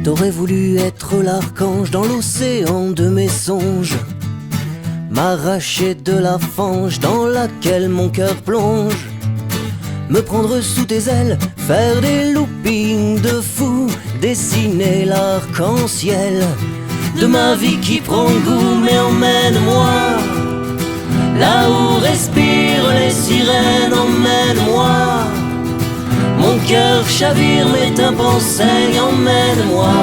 T'aurais voulu être l'archange dans l'océan de mes songes, m'arracher de la fange dans laquelle mon cœur plonge, me prendre sous tes ailes, faire des loopings de fou, dessiner l'arc-en-ciel de ma vie qui prend goût. Mais emmène-moi là où respirent les sirènes, emmène-moi. Mon cœur chavire, mes tympans saignent, emmène-moi.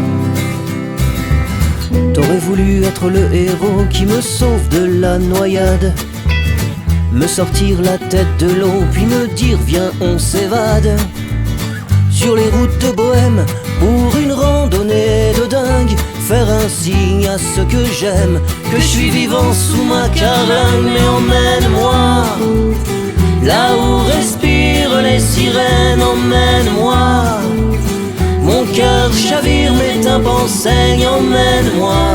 T'aurais voulu être le héros qui me sauve de la noyade, me sortir la tête de l'eau, puis me dire viens on s'évade sur les routes de Bohème pour une randonnée de dingue, faire un signe à ceux que j'aime, que je suis vivant sous ma carlingue. Mais emmène-moi là où respirent les sirènes, emmène-moi. Mon cœur chavire, mes tympans saignent, emmène-moi.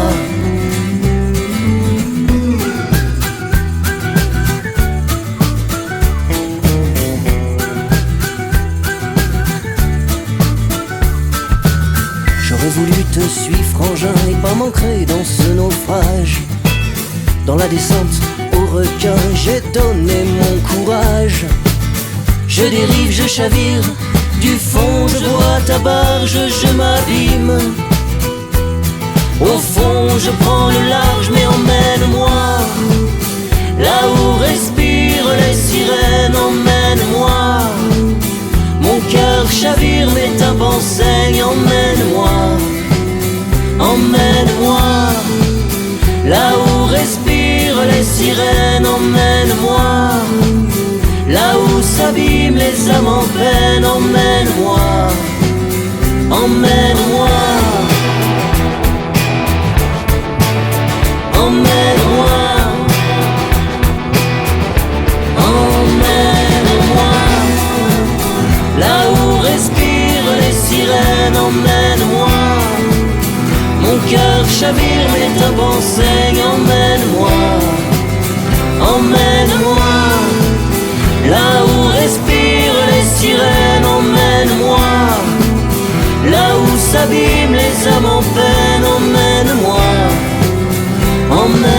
J'aurais voulu te suivre frangin et pas m'ancrer dans ce naufrage. Dans la descente au requin, j'ai donné mon courage. Je dérive, je chavire, du fond je vois ta barge, je m'abîme. Au fond je prends le large, mais emmène-moi là où respirent les sirènes, emmène-moi. Mon cœur chavire, mes tympans saignent, emmène-moi. Emmène-moi là où respirent les sirènes, emmène-moi. Là où s'abîment les âmes en peine, emmène-moi. Emmène-moi. Emmène-moi. Emmène-moi. Là où respirent les sirènes, emmène-moi. Mon cœur chavire, mes tympans saignent, emmène-moi. Emmène-moi. Là où respirent les sirènes, emmène-moi. Là où s'abîment les âmes en peine, emmène-moi. Emmène-moi.